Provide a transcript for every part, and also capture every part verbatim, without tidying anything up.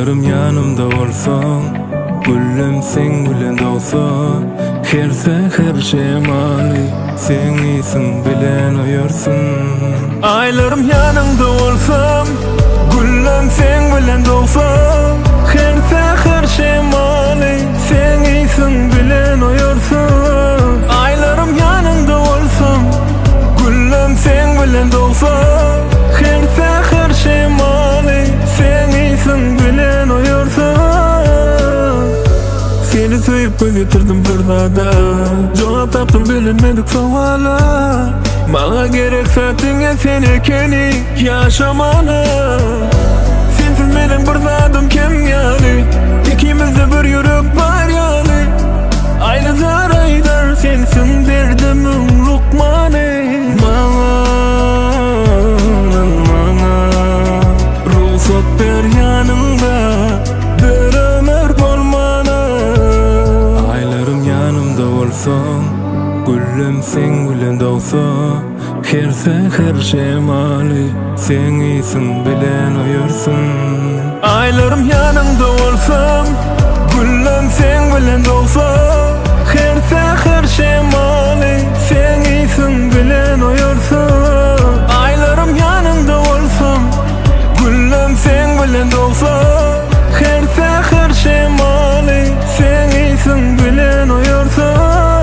Aylarım yanımda olsa, güllüm sen bilen doğsa, her seher şemali sen iyisin bilen oyursun. Aylarım yanımda olsam, güllüm sen bilen doğsa, her seher şemali sen iyisin bilen oyursun. Aylarım yanımda olsam, güllüm sen bilen doğsa, her seher şemali sen iyisin bilen oyursun. Seni söyüp gözetirdim bir dada, cevap taptım bilinmedik soğala. Bana gerek saatine sen ekeni yaşamalı. Sensiz benim bir zadım kem yani, İkimizde bir yürek var yani. Aynı zaraydar sensin derdimin lukmanı. Bana, bana ruhsat ver yanımda, bir ömür bolmana. Aylarım yanımda olsan, güllüm sen bilen doğsa, her seher şemali sen iyisin bilen oyursun. Aylarım yanımda olsam, güllüm sen bilen doğsa, her seher şemali sen iyisin bilen oyursun. Aylarım yanımda olsam, güllüm sen bilen doğsa, her seher şemali sen iyisin bilen oyursun.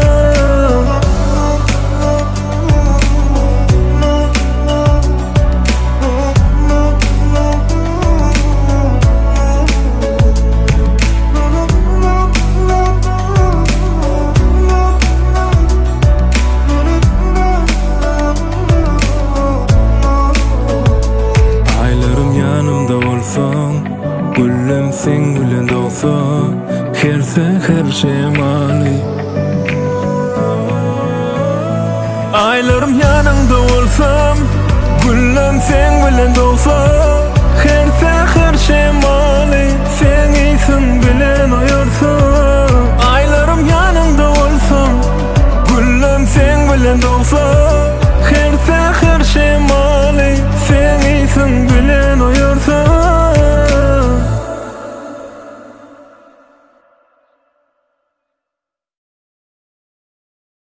Güllüm sen bilen doğsa, her seher şemali. Aylarım yanımda olsam, güllüm sen bilen doğsa,